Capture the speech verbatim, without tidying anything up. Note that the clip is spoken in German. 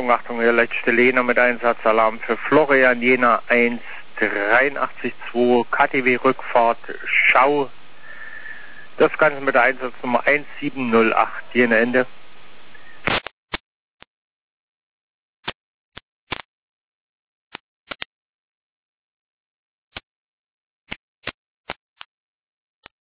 Achtung, Achtung, der letzte Lehner mit Einsatzalarm für Florian Jena eins dreiundachtzig zwei, K T W Rückfahrt, Schau. Das Ganze mit der Einsatznummer eins sieben null acht, Jena Ende.